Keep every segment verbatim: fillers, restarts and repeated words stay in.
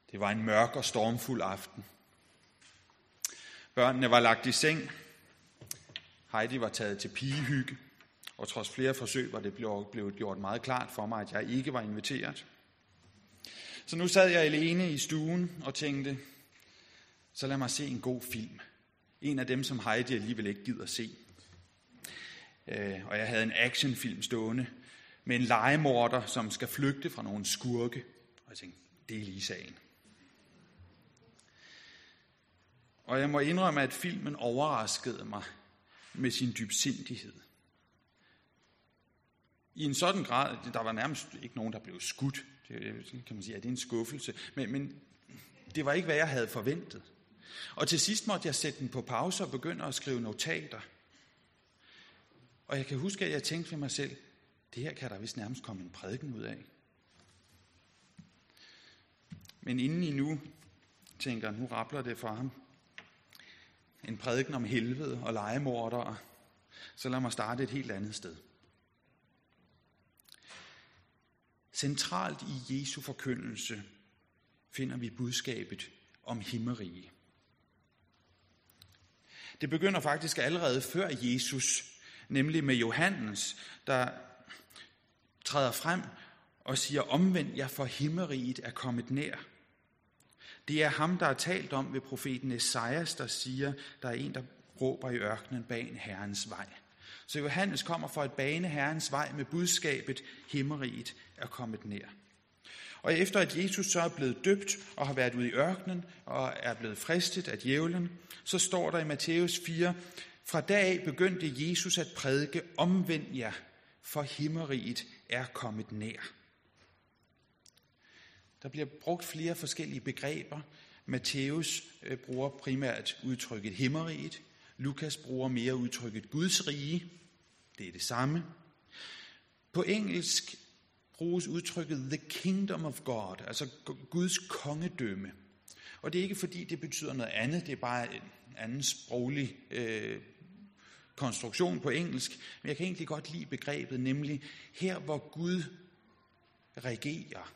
Det var en mørk og stormfuld aften. Børnene var lagt i seng. Heidi var taget til pigehygge, og trods flere forsøg var det blevet gjort meget klart for mig, at jeg ikke var inviteret. Så nu sad jeg alene i stuen og tænkte, så lad mig se en god film. En af dem, som Heidi alligevel ikke gider se. Og jeg havde en actionfilm stående med en legemorder, som skal flygte fra nogle skurke. Og jeg tænkte, det er lige sagen. Og jeg må indrømme, at filmen overraskede mig med sin dybsindighed. I en sådan grad, der var nærmest ikke nogen, der blev skudt. Det kan man sige, at det er en skuffelse. Men, men det var ikke, hvad jeg havde forventet. Og til sidst måtte jeg sætte den på pause og begynde at skrive notater. Og jeg kan huske, at jeg tænkte ved mig selv, det her kan der vist nærmest komme en prædiken ud af. Men inden I nu tænker, nu rabler det for ham, en prædiken om helvede og legemordere, så lad mig starte et helt andet sted. Centralt i Jesu forkyndelse finder vi budskabet om himmerige. Det begynder faktisk allerede før Jesus, nemlig med Johannes, der træder frem og siger, omvend jer, for himmeriget er kommet nær. Det er ham, der er talt om ved profeten Esajas, der siger, der er en, der råber i ørkenen, bane Herrens vej. Så Johannes kommer for at bane Herrens vej med budskabet, himmeriget er kommet nær. Og efter at Jesus så er blevet døbt og har været ude i ørkenen og er blevet fristet af djævlen, så står der i Matthæus fire, fra dag af begyndte Jesus at prædike, omvend jer, for himmeriget er kommet nær. Der bliver brugt flere forskellige begreber. Matthæus bruger primært udtrykket himmeriget. Lukas bruger mere udtrykket Guds rige. Det er det samme. På engelsk bruges udtrykket the kingdom of God, altså Guds kongedømme. Og det er ikke fordi, det betyder noget andet, det er bare en anden sproglig øh, konstruktion på engelsk. Men jeg kan egentlig godt lide begrebet, nemlig her, hvor Gud regerer.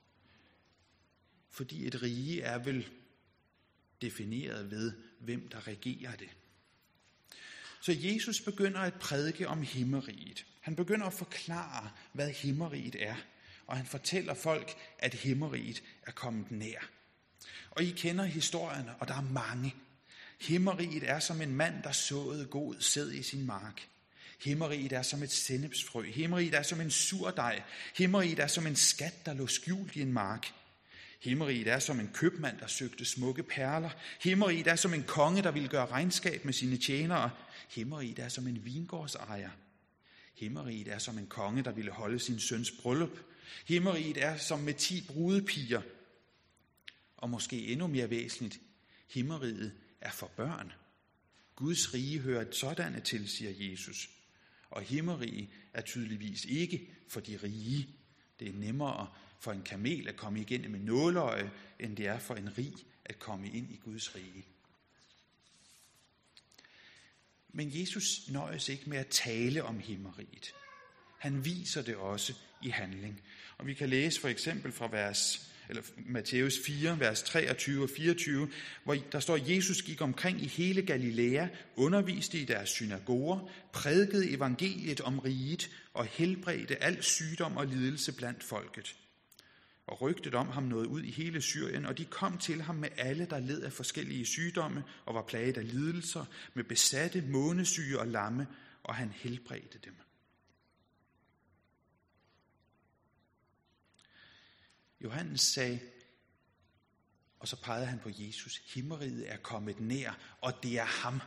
Fordi et rige er vel defineret ved, hvem der regerer det. Så Jesus begynder at prædike om himmeriget. Han begynder at forklare, hvad himmeriget er. Og han fortæller folk, at himmeriget er kommet nær. Og I kender historierne, og der er mange. Himmeriget er som en mand, der såede god sæd i sin mark. Himmeriget er som et sennepsfrø. Himmeriget er som en surdej. Himmeriget er som en skat, der lå skjult i en mark. Himmeriget er som en købmand, der søgte smukke perler. Himmeriget er som en konge, der ville gøre regnskab med sine tjenere. Himmeriget er som en vingårdsejer. Himmeriget er som en konge, der ville holde sin søns bryllup. Himmeriget er som med ti brudepiger. Og måske endnu mere væsentligt, himmeriget er for børn. Guds rige hører sådanne til, siger Jesus. Og himmeriget er tydeligvis ikke for de rige. Det er nemmere for en kamel at komme igennem med nåløje, end det er for en rig at komme ind i Guds rige. Men Jesus nøjes ikke med at tale om himmeriget. Han viser det også i handling. Og vi kan læse for eksempel fra vers, eller Matthæus fire, vers treogtyve og fireogtyve, hvor der står, at Jesus gik omkring i hele Galilea, underviste i deres synagoger, prædikede evangeliet om riget og helbredte al sygdom og lidelse blandt folket. Og rygtet om ham nåede ud i hele Syrien, og de kom til ham med alle, der led af forskellige sygdomme og var plaget af lidelser, med besatte, månesyge og lamme, og han helbredte dem. Johannes sagde, og så pegede han på Jesus, himmeriget er kommet nær, og det er ham.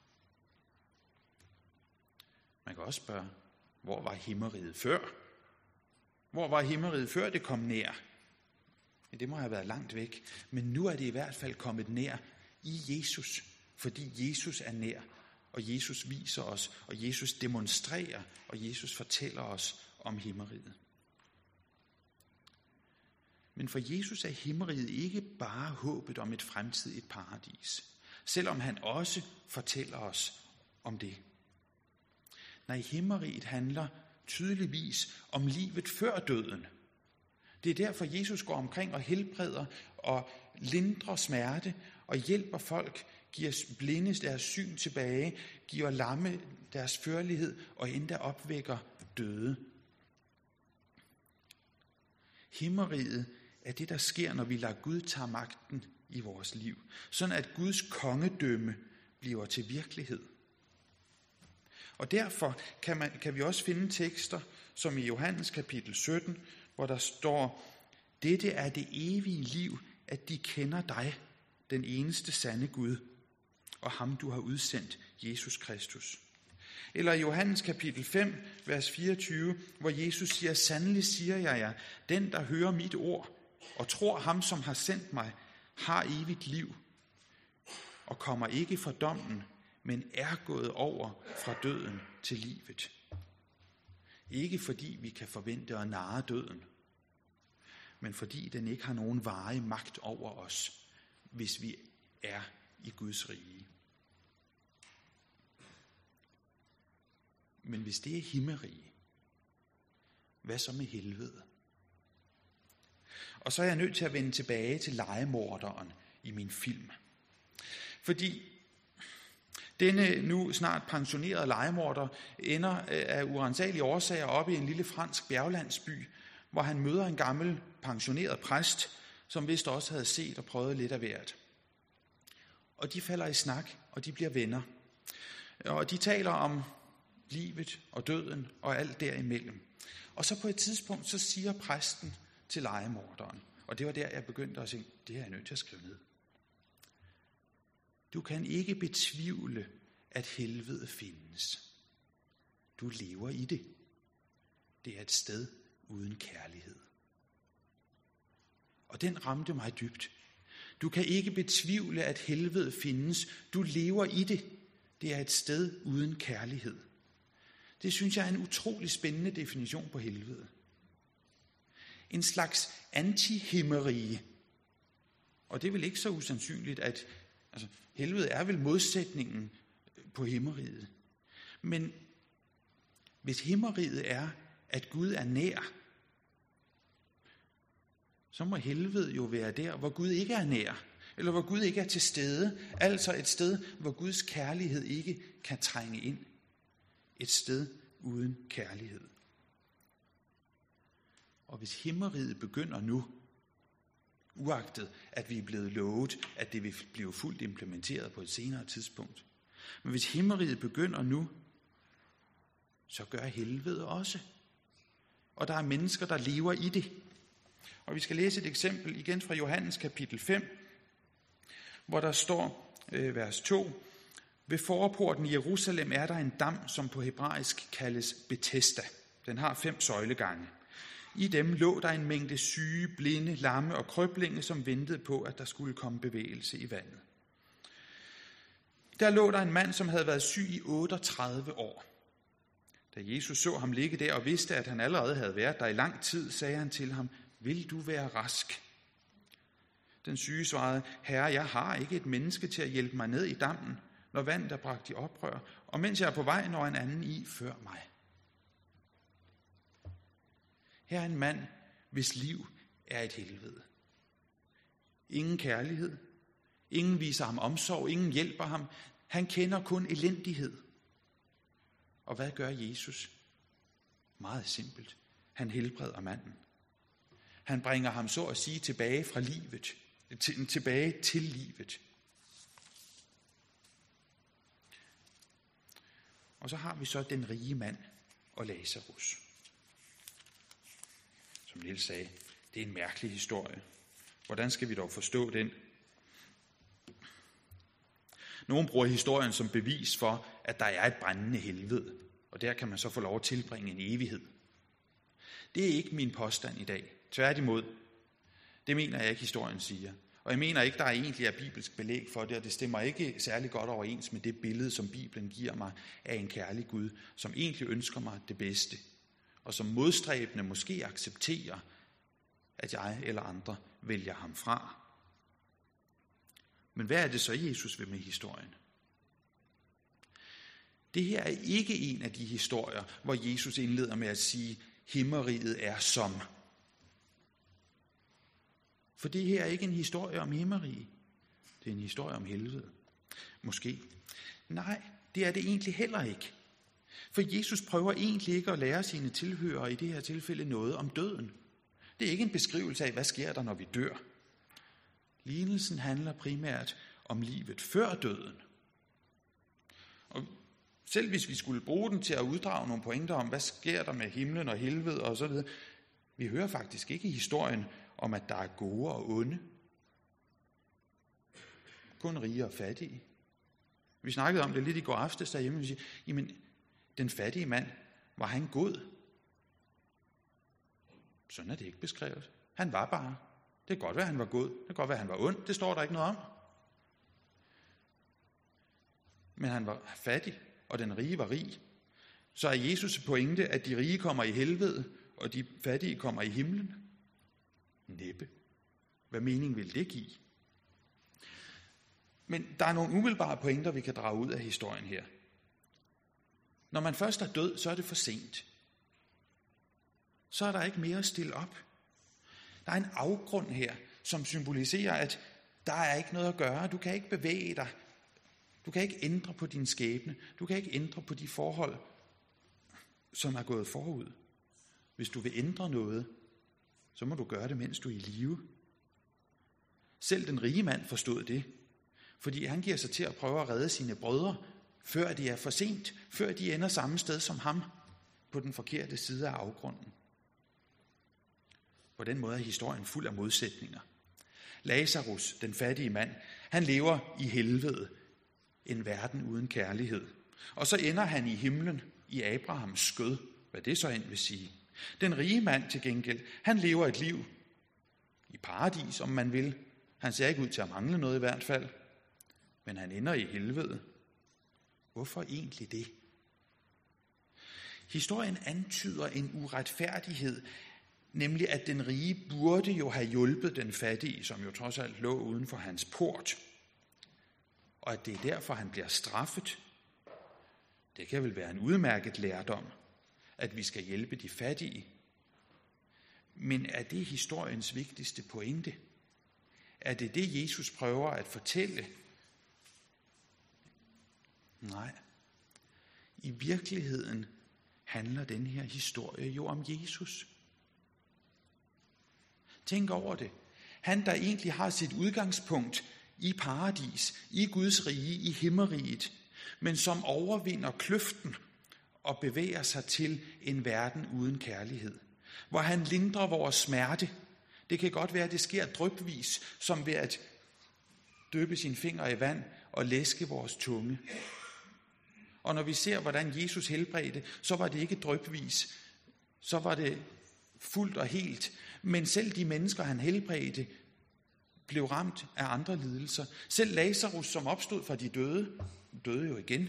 Man kan også spørge, hvor var himmeriget før? Hvor var himmeriget før det kom nær? Ja, det må have været langt væk, men nu er det i hvert fald kommet nær i Jesus, fordi Jesus er nær, og Jesus viser os, og Jesus demonstrerer, og Jesus fortæller os om himmeriget. Men for Jesus er himmeriget ikke bare håbet om et fremtidigt paradis, selvom han også fortæller os om det. Nej, himmeriget handler tydeligvis om livet før døden. Det er derfor, Jesus går omkring og helbreder og lindrer smerte og hjælper folk, giver blinde deres syn tilbage, giver lamme deres førlighed og endda opvækker døde. Himmeriget er det, der sker, når vi lader Gud tage magten i vores liv, sådan at Guds kongedømme bliver til virkelighed. Og derfor kan, man, kan vi også finde tekster, som i Johannes kapitel sytten, hvor der står, dette er det evige liv, at de kender dig, den eneste sande Gud, og ham du har udsendt, Jesus Kristus. Eller i Johannes kapitel fem, vers fireogtyve, hvor Jesus siger, sandelig siger jeg jer, den der hører mit ord, og tror ham, som har sendt mig, har evigt liv, og kommer ikke fra dommen, men er gået over fra døden til livet. Ikke fordi vi kan forvente at narre døden, men fordi den ikke har nogen varig magt over os, hvis vi er i Guds rige. Men hvis det er himmerige, hvad så med helvede? Og så er jeg nødt til at vende tilbage til lejemorderen i min film. Fordi denne nu snart pensionerede lejemorder ender af uransagelige årsager oppe i en lille fransk bjerglandsby, hvor han møder en gammel pensioneret præst, som vist også havde set og prøvet lidt af hvert. Og de falder i snak, og de bliver venner. Og de taler om livet og døden og alt derimellem. Og så på et tidspunkt, så siger præsten til lejemorderen, og det var der, jeg begyndte at sige, det er jeg nødt til at skrive ned. Du kan ikke betvivle, at helvede findes. Du lever i det. Det er et sted uden kærlighed. Og den ramte mig dybt. Du kan ikke betvivle, at helvede findes. Du lever i det. Det er et sted uden kærlighed. Det synes jeg er en utrolig spændende definition på helvede. En slags antihimmerige. Og det er vel ikke så usandsynligt, at altså, helvede er vel modsætningen på himmeriget. Men hvis himmeriget er, at Gud er nær, så må helvede jo være der, hvor Gud ikke er nær, eller hvor Gud ikke er til stede, altså et sted, hvor Guds kærlighed ikke kan trænge ind. Et sted uden kærlighed. Og hvis himmeriget begynder nu, uagtet at vi er blevet lovet, at det vil blive fuldt implementeret på et senere tidspunkt, men hvis himmeriget begynder nu, så gør helvede også. Og der er mennesker, der lever i det. Og vi skal læse et eksempel igen fra Johannes kapitel fem, hvor der står øh, vers to. Ved forporten i Jerusalem er der en dam, som på hebraisk kaldes Betesda. Den har fem søjlegange. I dem lå der en mængde syge, blinde, lamme og krøblinge, som ventede på, at der skulle komme bevægelse i vandet. Der lå der en mand, som havde været syg i otteogtredive år. Da Jesus så ham ligge der og vidste, at han allerede havde været der i lang tid, sagde han til ham, vil du være rask? Den syge svarede, herre, jeg har ikke et menneske til at hjælpe mig ned i dammen, når vandet er bragt i oprør, og mens jeg er på vej, når en anden i før mig. Her er en mand, hvis liv er et helvede. Ingen kærlighed, ingen viser ham omsorg, ingen hjælper ham. Han kender kun elendighed. Og hvad gør Jesus? Meget simpelt. Han helbreder manden. Han bringer ham så at sige tilbage fra livet, til, tilbage til livet. Og så har vi så den rige mand og Lazarus. Som Niels sagde, det er en mærkelig historie. Hvordan skal vi dog forstå den? Nogle bruger historien som bevis for, at der er et brændende helvede, og der kan man så få lov at tilbringe en evighed. Det er ikke min påstand i dag. Tværtimod, det mener jeg ikke, historien siger. Og jeg mener ikke, der er egentlig er bibelsk belæg for det, og det stemmer ikke særlig godt overens med det billede, som Bibelen giver mig af en kærlig Gud, som egentlig ønsker mig det bedste, og som modstræbende måske accepterer, at jeg eller andre vælger ham fra. Men hvad er det så, Jesus vil med historien? Det her er ikke en af de historier, hvor Jesus indleder med at sige, himmeriget er som. For det her er ikke en historie om himmerige. Det er en historie om helvede. Måske. Nej, det er det egentlig heller ikke. For Jesus prøver egentlig ikke at lære sine tilhørere i det her tilfælde noget om døden. Det er ikke en beskrivelse af, hvad sker der, når vi dør. Lignelsen handler primært om livet før døden. Og selv hvis vi skulle bruge den til at uddrage nogle pointer om, hvad sker der med himlen og helvede og så videre, vi hører faktisk ikke historien om, at der er gode og onde. Kun rige og fattige. Vi snakkede om det lidt i går aftes derhjemme, vi siger, jamen, den fattige mand, var han god? Sådan er det ikke beskrevet. Han var bare. Det kan godt være, han var god. Det kan godt være, han var ond. Det står der ikke noget om. Men han var fattig, og den rige var rig. Så er Jesus' pointe, at de rige kommer i helvede, og de fattige kommer i himlen? Næppe. Hvad mening vil det give? Men der er nogle umiddelbare pointer, vi kan drage ud af historien her. Når man først er død, så er det for sent. Så er der ikke mere at stille op. Der er en afgrund her, som symboliserer, at der er ikke noget at gøre. Du kan ikke bevæge dig. Du kan ikke ændre på din skæbne. Du kan ikke ændre på de forhold, som er gået forud. Hvis du vil ændre noget, så må du gøre det, mens du er i live. Selv den rige mand forstod det, fordi han giver sig til at prøve at redde sine brødre, før det er for sent, før de ender samme sted som ham, på den forkerte side af afgrunden. På den måde er historien fuld af modsætninger. Lazarus, den fattige mand, han lever i helvede, en verden uden kærlighed. Og så ender han i himlen, i Abrahams skød, hvad det så end vil sige. Den rige mand til gengæld, han lever et liv i paradis, om man vil. Han ser ikke ud til at mangle noget i hvert fald, men han ender i helvede. Hvorfor egentlig det? Historien antyder en uretfærdighed, nemlig at den rige burde jo have hjulpet den fattige, som jo trods alt lå uden for hans port. Og at det er derfor, han bliver straffet. Det kan vel være en udmærket lærdom, at vi skal hjælpe de fattige. Men er det historiens vigtigste pointe? Er det det, Jesus prøver at fortælle? Nej. I virkeligheden handler den her historie jo om Jesus. Tænk over det. Han, der egentlig har sit udgangspunkt i paradis, i Guds rige, i himmeriget, men som overvinder kløften og bevæger sig til en verden uden kærlighed, hvor han lindrer vores smerte. Det kan godt være, at det sker drypvis, som ved at døbe sine fingre i vand og læske vores tunge. Og når vi ser, hvordan Jesus helbredte, så var det ikke drypvis, så var det fuldt og helt. Men selv de mennesker, han helbredte, blev ramt af andre lidelser. Selv Lazarus, som opstod fra de døde, døde jo igen.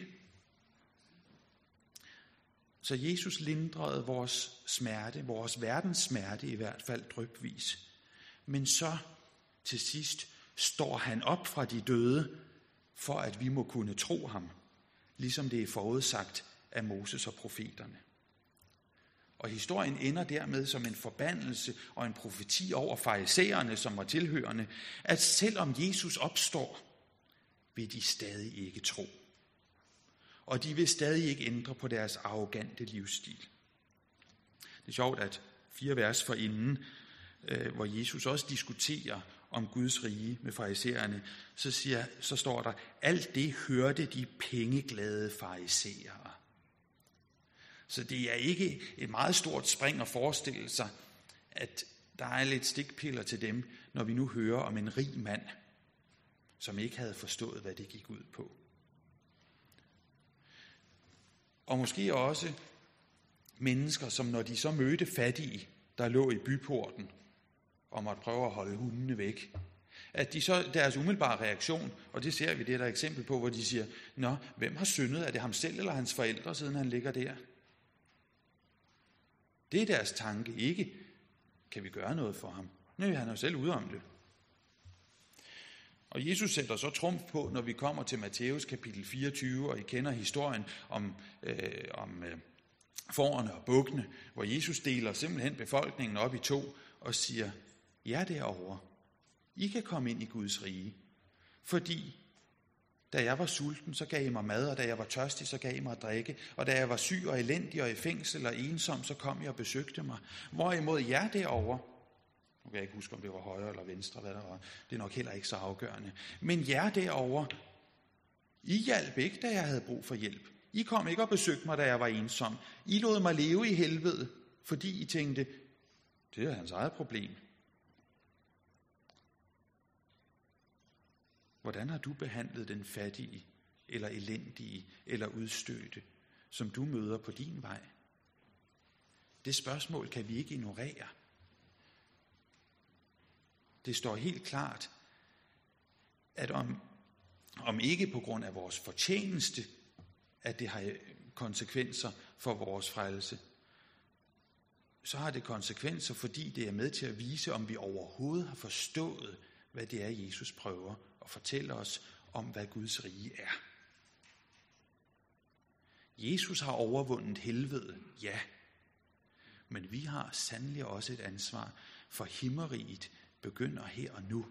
Så Jesus lindrede vores smerte, vores verdens smerte i hvert fald drypvis. Men så til sidst står han op fra de døde, for at vi må kunne tro ham, ligesom det er forudsagt af Moses og profeterne. Og historien ender dermed som en forbandelse og en profeti over farisæerne, som var tilhørende, at selvom Jesus opstår, vil de stadig ikke tro. Og de vil stadig ikke ændre på deres arrogante livsstil. Det er sjovt, at fire vers forinden, øh, hvor Jesus også diskuterer om Guds rige med farisæerne, så, siger, så står der, alt det hørte de pengeglade farisæere. Så det er ikke et meget stort spring at forestille sig, at der er lidt stikpiller til dem, når vi nu hører om en rig mand, som ikke havde forstået, hvad det gik ud på. Og måske også mennesker, som når de så mødte fattige, der lå i byporten, og måtte prøve at holde hundene væk, at de så, deres umiddelbare reaktion, og det ser vi, det er der eksempel på, hvor de siger, nå, hvem har syndet? Er det ham selv eller hans forældre, siden han ligger der? Det er deres tanke, ikke kan vi gøre noget for ham. Nej, han er jo selv ude om det. Og Jesus sætter så trumf på, når vi kommer til Matthæus kapitel fireogtyve, og I kender historien om, øh, om øh, fårene og bukkene, hvor Jesus deler simpelthen befolkningen op i to og siger, jer derovre, I kan komme ind i Guds rige, fordi da jeg var sulten, så gav I mig mad, og da jeg var tørstig, så gav I mig at drikke, og da jeg var syg og elendig og i fængsel og ensom, så kom I og besøgte mig. Hvorimod jer derovre, nu kan jeg ikke huske, om det var højre eller venstre, hvad der var, det er nok heller ikke så afgørende, men jer derovre, I hjalp ikke, da jeg havde brug for hjælp. I kom ikke og besøgte mig, da jeg var ensom. I lod mig leve i helvede, fordi I tænkte, det er hans eget problem. Hvordan har du behandlet den fattige, eller elendige, eller udstødte, som du møder på din vej? Det spørgsmål kan vi ikke ignorere. Det står helt klart, at om, om ikke på grund af vores fortjeneste, at det har konsekvenser for vores frelse, så har det konsekvenser, fordi det er med til at vise, om vi overhovedet har forstået, hvad det er, Jesus prøver at fortælle os om, hvad Guds rige er. Jesus har overvundet helvede, ja, men vi har sandelig også et ansvar, for himmeriget begynder her og nu.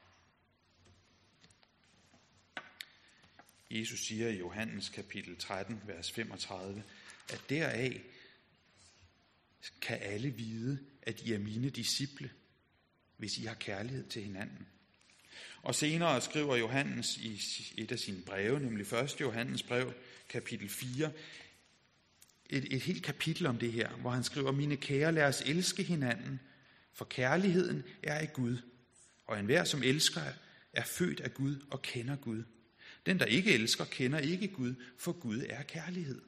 Jesus siger i Johannes kapitel tretten, vers femogtredive, at deraf kan alle vide, at I er mine disciple, hvis I har kærlighed til hinanden. Og senere skriver Johannes i et af sine breve, nemlig første Johannes brev, kapitel fire, et, et helt kapitel om det her, hvor han skriver, mine kære, lad os elske hinanden, for kærligheden er af Gud, og enhver, som elsker, er født af Gud og kender Gud. Den, der ikke elsker, kender ikke Gud, for Gud er kærlighed.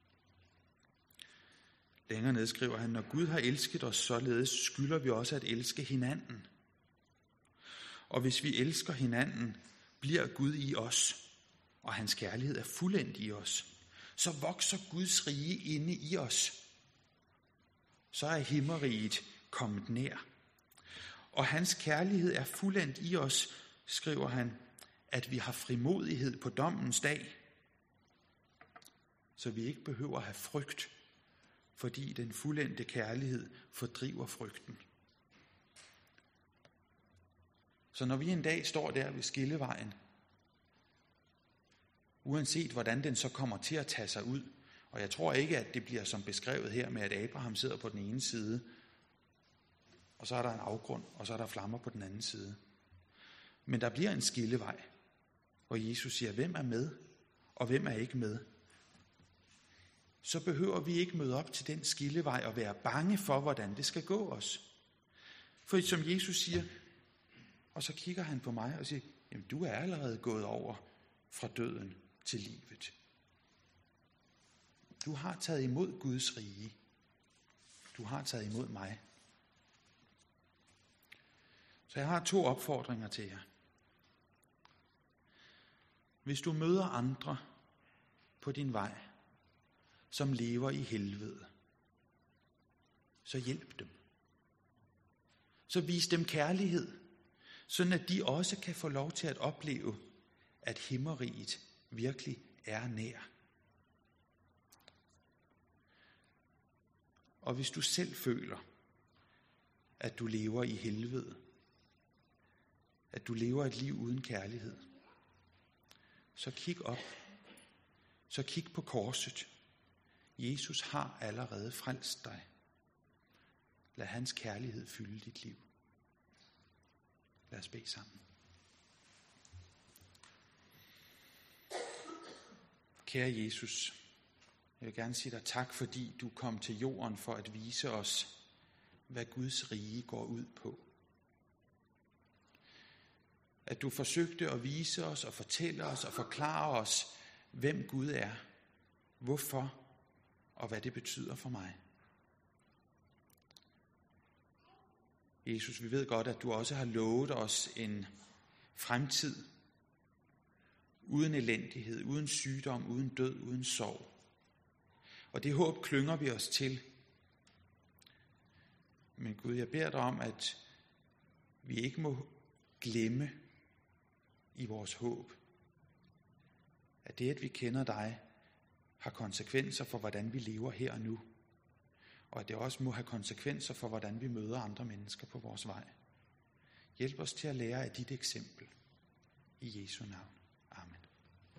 Længere ned skriver han, når Gud har elsket os således, skylder vi også at elske hinanden. Og hvis vi elsker hinanden, bliver Gud i os, og hans kærlighed er fuldendt i os. Så vokser Guds rige inde i os. Så er himmeriget kommet nær. Og hans kærlighed er fuldendt i os, skriver han, at vi har frimodighed på dommens dag, så vi ikke behøver at have frygt, fordi den fuldendte kærlighed fordriver frygten. Så når vi en dag står der ved skillevejen, uanset hvordan den så kommer til at tage sig ud, og jeg tror ikke, at det bliver som beskrevet her med, at Abraham sidder på den ene side, og så er der en afgrund, og så er der flammer på den anden side. Men der bliver en skillevej, hvor Jesus siger, hvem er med, og hvem er ikke med. Så behøver vi ikke møde op til den skillevej og være bange for, hvordan det skal gå os. For som Jesus siger, og så kigger han på mig og siger, jamen du er allerede gået over fra døden til livet. Du har taget imod Guds rige. Du har taget imod mig. Så jeg har to opfordringer til jer. Hvis du møder andre på din vej, som lever i helvede, så hjælp dem. Så vis dem kærlighed, sådan at de også kan få lov til at opleve, at himmeriget virkelig er nær. Og hvis du selv føler, at du lever i helvede, at du lever et liv uden kærlighed, så kig op. Så kig på korset. Jesus har allerede frelst dig. Lad hans kærlighed fylde dit liv. Lad os bede sammen. Kære Jesus, jeg vil gerne sige dig tak, fordi du kom til jorden for at vise os, hvad Guds rige går ud på. At du forsøgte at vise os og fortælle os og forklare os, hvem Gud er, hvorfor og hvad det betyder for mig. Jesus, vi ved godt, at du også har lovet os en fremtid uden elendighed, uden sygdom, uden død, uden sorg. Og det håb klynger vi os til. Men Gud, jeg beder dig om, at vi ikke må glemme i vores håb, at det, at vi kender dig, har konsekvenser for, hvordan vi lever her og nu. Og at det også må have konsekvenser for, hvordan vi møder andre mennesker på vores vej. Hjælp os til at lære af dit eksempel. I Jesu navn. Amen.